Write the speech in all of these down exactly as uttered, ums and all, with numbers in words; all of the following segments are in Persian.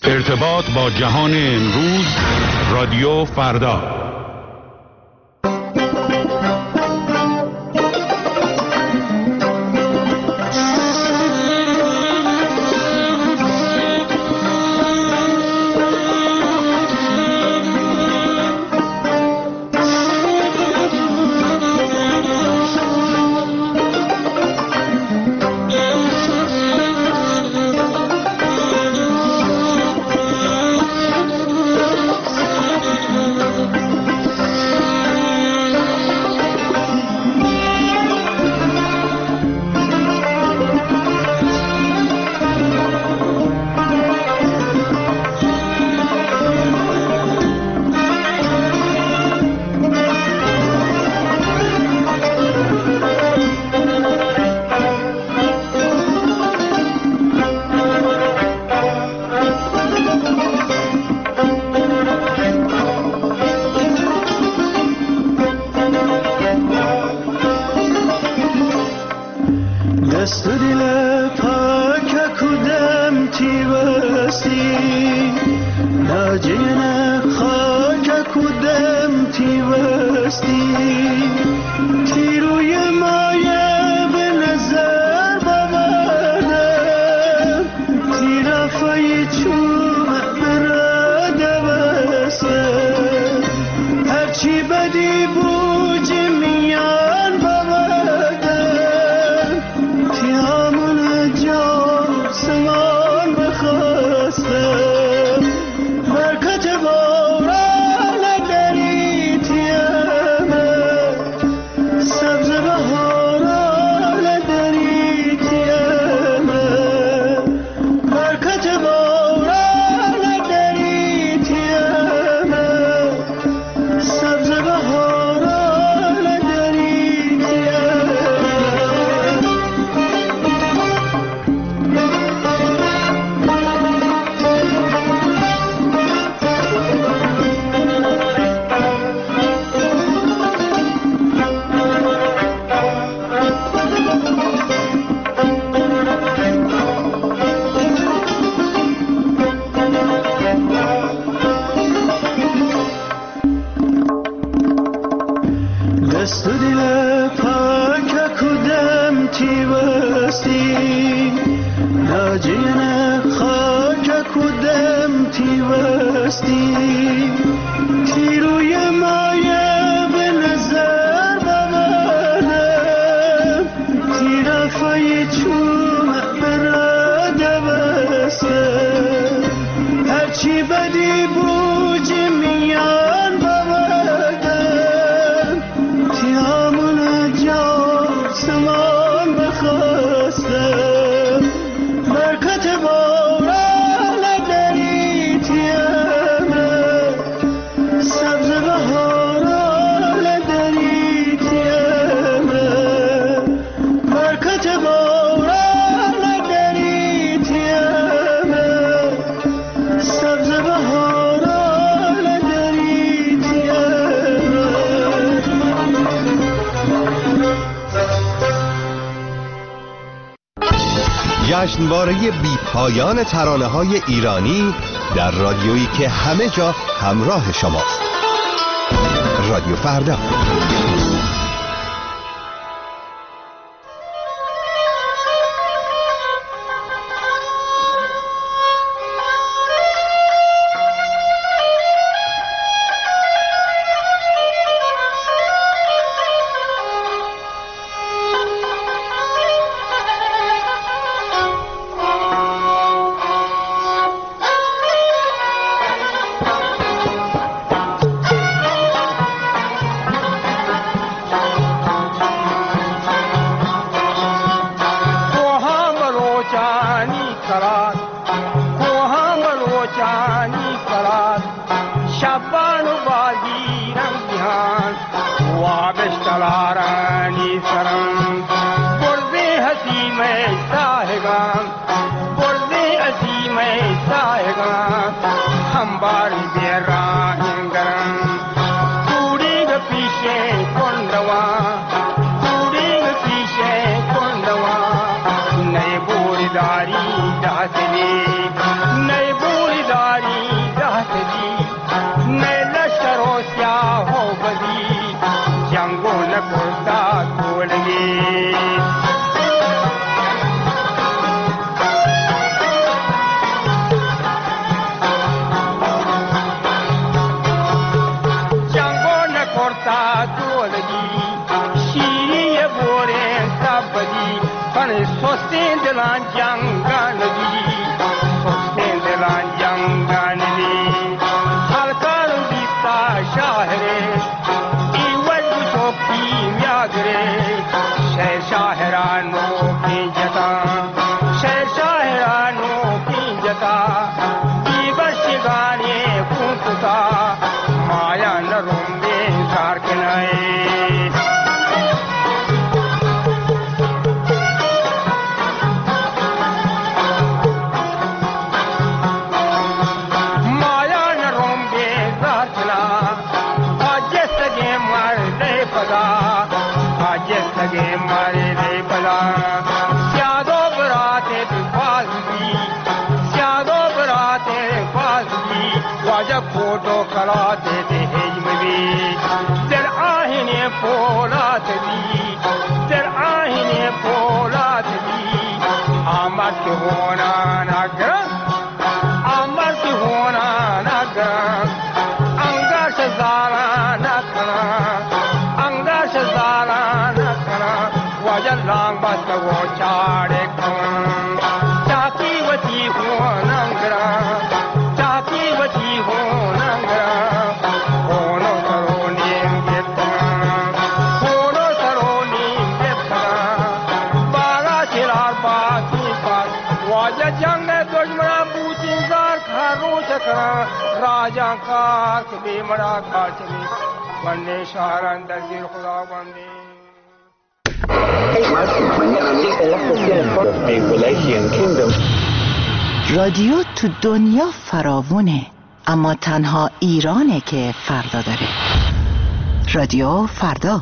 ارتباط با جهان امروز، رادیو فردا. جشنواره بی پایان ترانه‌های ایرانی در رادیویی که همه جا همراه شماست. رادیو فردا. दारी दासली नई बूढ़ी تا بیبشگانی کنتا مایا نروم بیزار کنای مایا نروم بیزار کنا آجه سگه مرده پدا آجه سگه مرده پدا سیادو براتے بفازی سیادو براتے بفازی واجہ فوٹو کراتے تھے ہجموی در آہنے پولات دی در آہنے پولات دی آمد کی ہونا نگرن آمد کی ہونا نگرن انگاش زارا نکنا انگاش زارا نکنا واجہ لانگ بس وہ چاڑے کن چاکی وچی ہو ننگرا چاکی وچی ہو ننگرا ہونو سرو نیم گتنا ہونو سرو نیم گتنا بارا چرار باقی پاس واجہ جنگ دجمنا بوچین زار کھارو چکنا راجہ کار کبھی مڑا کار چلی بندے شہران در زیر خدا بندے رادیو تو دنیا فراوونه، اما تنها ایرانه که فردا داره. رادیو فردا.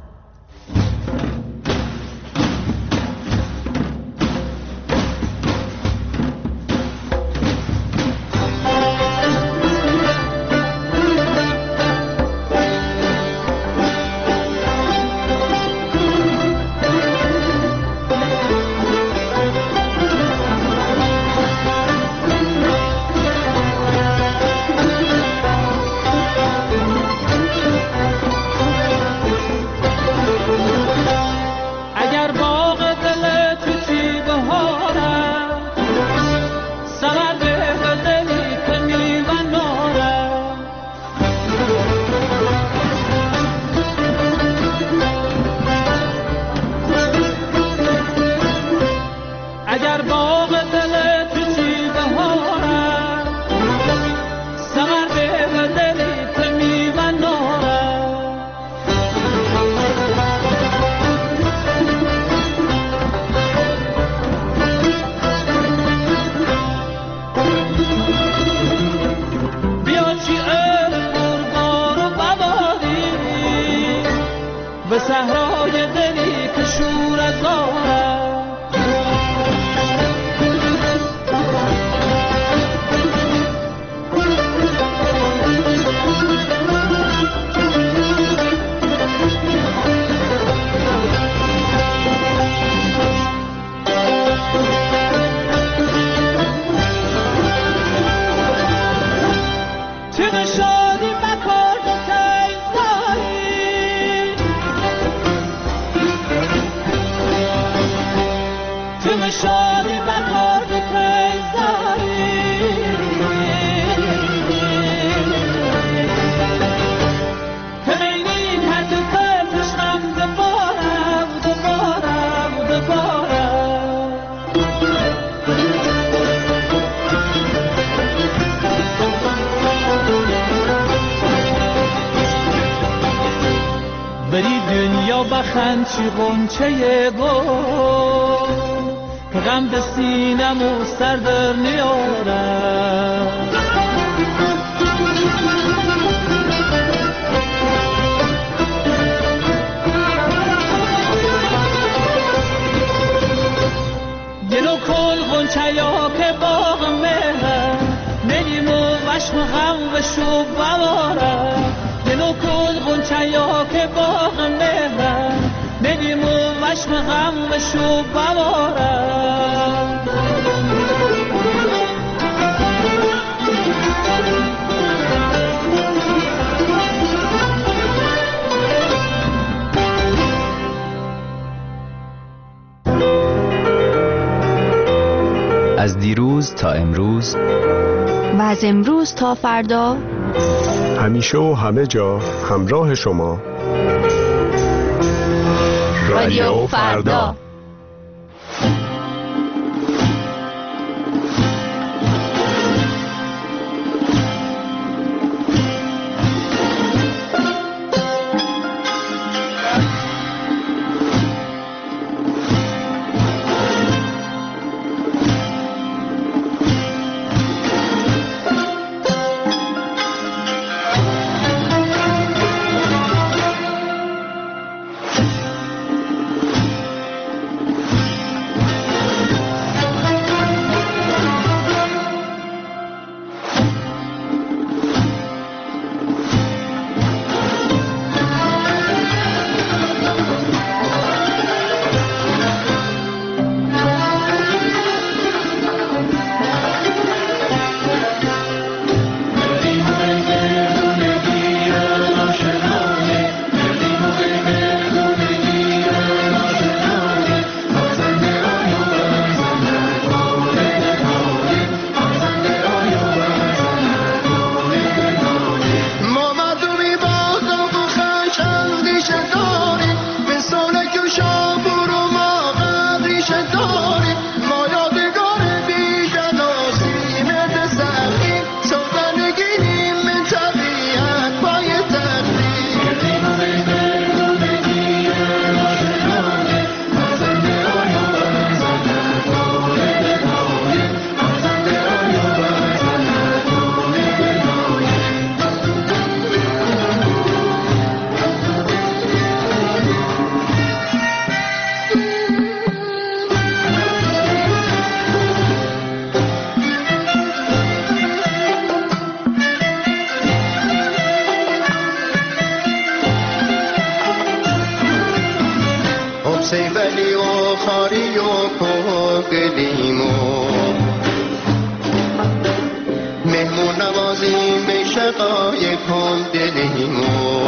بری دنیا بخند چی غنچه گل غم به سینم و سر در نیارم گلو کل غنچه یا که باغ مهر نگیم و وشم غم و شب بوارم گلو کل غنچه یا که باغ مهر نگیم و وشم غم و شب بوارم از دیروز تا امروز و از امروز تا فردا همیشه و همه جا همراه شما رادیو فردا. دلیمو مهمون نوازیم به شقایقم دلیمو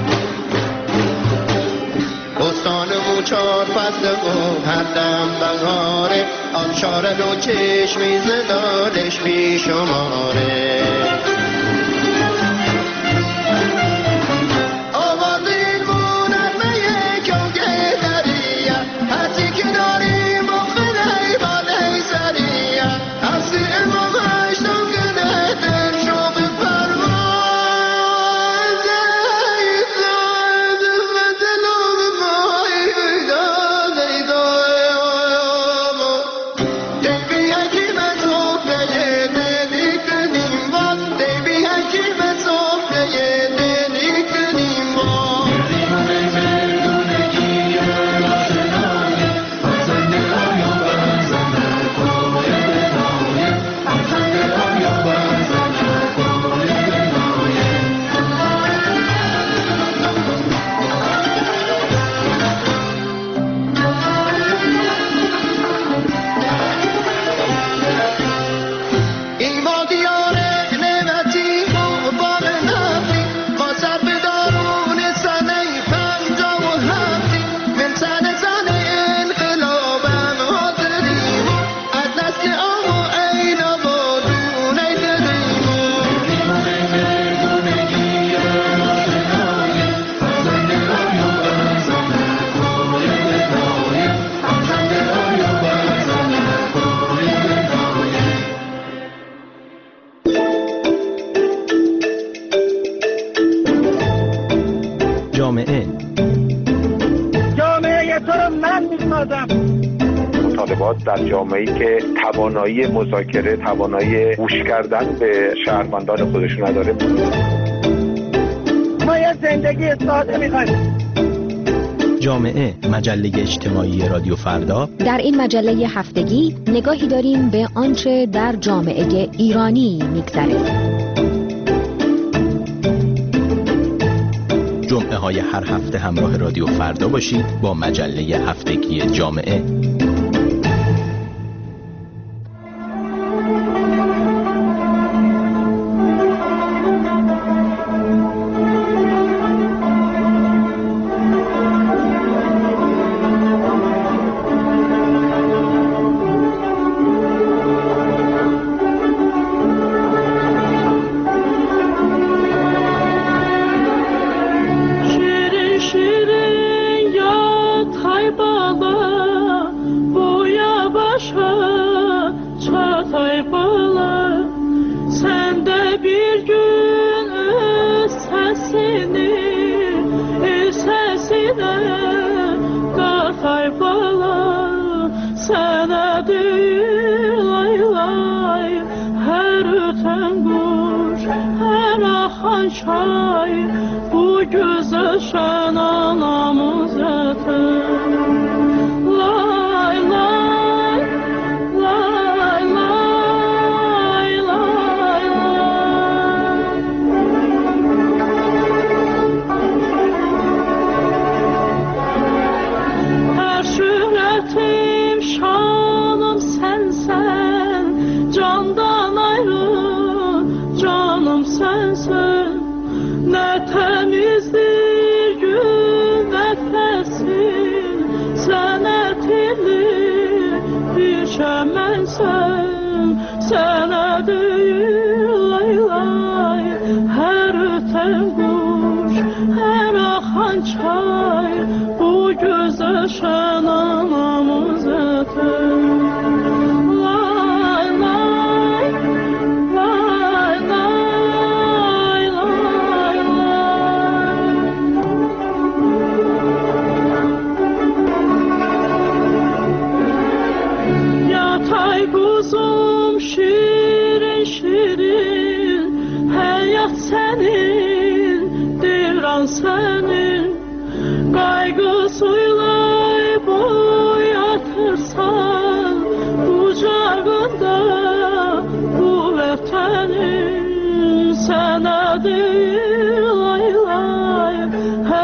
بستان و چار فصل و هر دم بهاره آبشار و چشمی زدالش بی شماره جامعه جامعه تو رو من میسازم. مطالبات در جامعه‌ای که توانایی مذاکره، توانایی گوش کردن به شهروندان خودش نداره. ما یه زندگی ساده می‌خوایم. جامعه، مجله اجتماعی رادیو فردا. در این مجله هفتگی نگاهی داریم به آنچه در جامعه ایرانی می‌گذره. جمعه های هر هفته همراه رادیو فردا باشید با مجله هفتگی جامعه.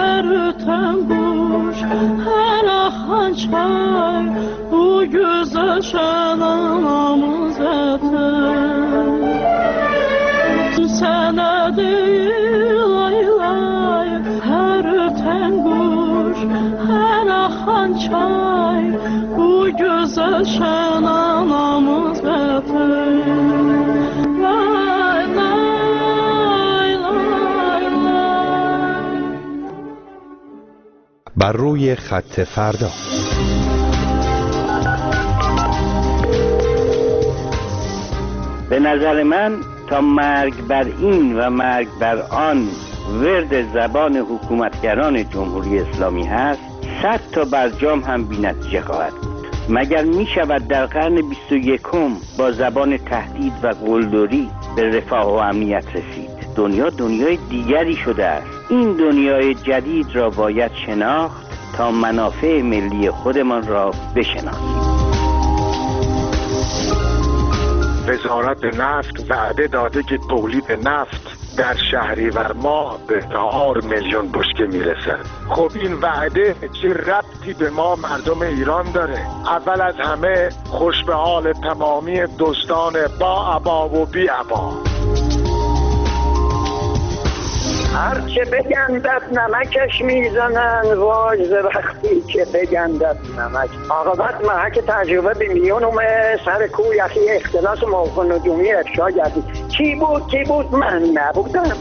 Her akan çay bu güzel گذشتن آموزته تو سنده هر تنگوش هر خانچای او گذشتن آموزته لای لای لای لای. بر روی خط فردا. به نظر من تا مرگ بر این و مرگ بر آن ورد زبان حکومتگران جمهوری اسلامی هست، صد تا برجام هم بی نتیجه خواهد بود. مگر می شود در قرن بیست و یکم با زبان تهدید و قلدری به رفاه و امنیت رسید؟ دنیا دنیای دیگری شده است. این دنیای جدید را باید شناخت تا منافع ملی خودمان را بشناسیم. وزارت نفت وعده داده که تولید نفت در شهریور ماه به چهار میلیون بشکه میرسه. خب این وعده چه ربطی به ما مردم ایران داره؟ اول از همه خوش به حال تمامی دوستان با عبا و بی عبا. هرچه بگندد نمکش میزنن، وای ز وقتی که بگندد نمک. عاقبت محک تجربه به میونم سر کوی یخی اختلاس موقع نجومی افشا گردید. کی بود کی بود؟ من نبودم.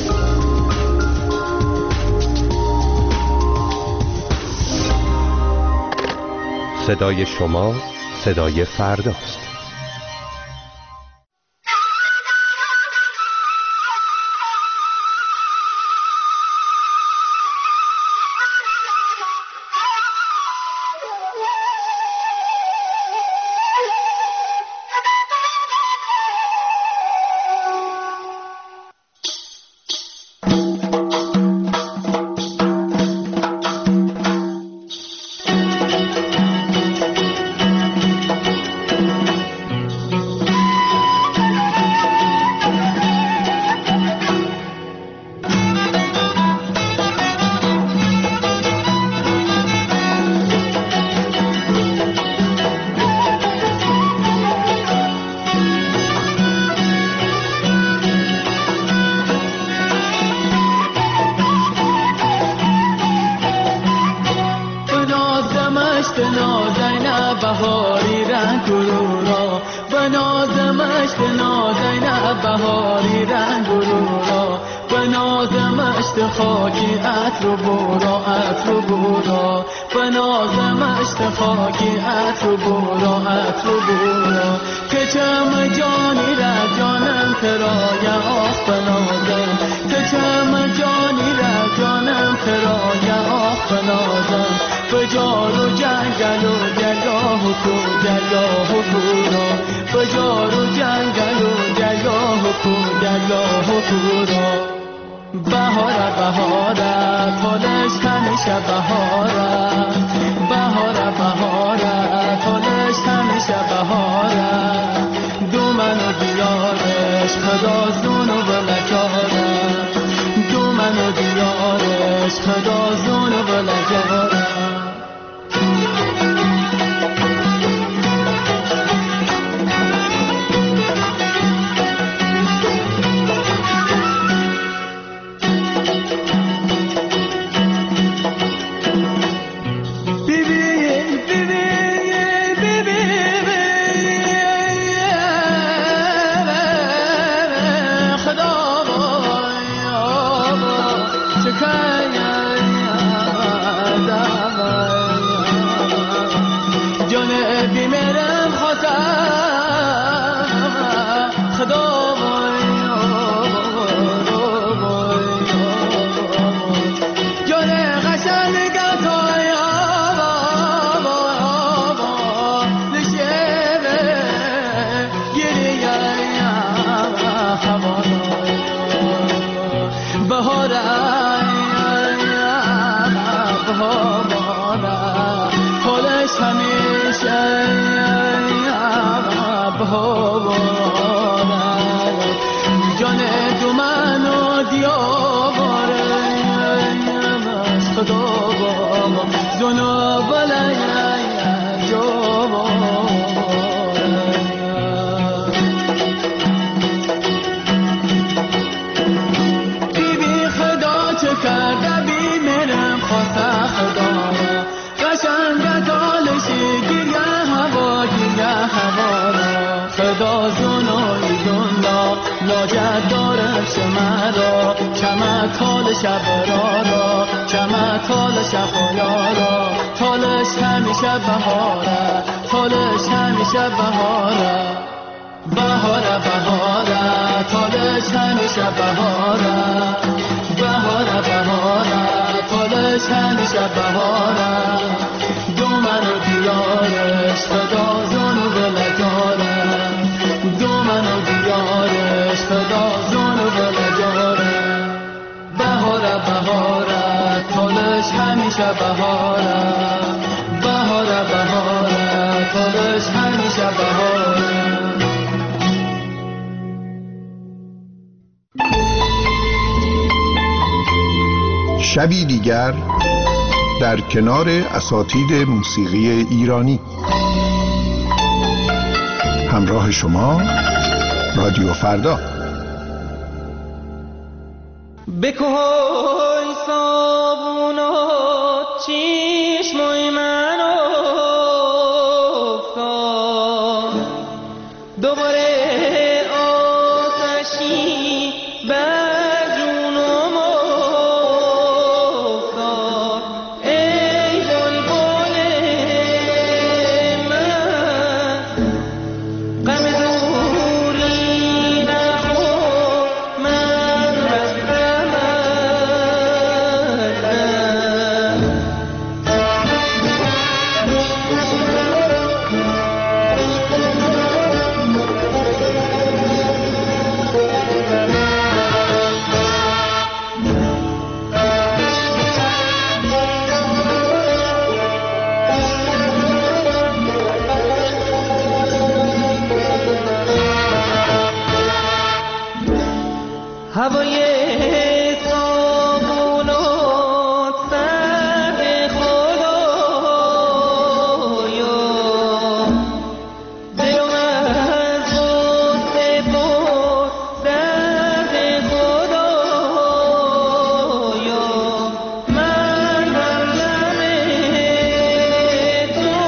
صدای شما صدای فرداست. خدا با زنا بلای جو لاجت دارش مرا چمه تال شب را چمه تال شب را تالش همیشه بهاره تالش همیشه بهاره بهاره بهاره تالش همیشه بهاره بهاره بهاره تالش همیشه بهاره دومن و دیارش خدا زن و ولداره دومن و دیارش خدا زن و ولداره بهاره بهاره تالش همیشه بهاره بهاره بهاره تالش همیشه بهاره. شبی دیگر در کنار اساتید موسیقی ایرانی. همراه شما رادیو فردا. بکوی صابونات چشمای من افتاد دوباره آتشی بر جونم افتاد ای بلبل من غم دوری نخور من رفتم هوای صابونات سر خدایا دلم از غصه بود سر خدایا من بر لب تو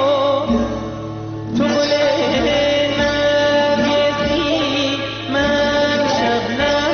تو گل نرگسی من شبنم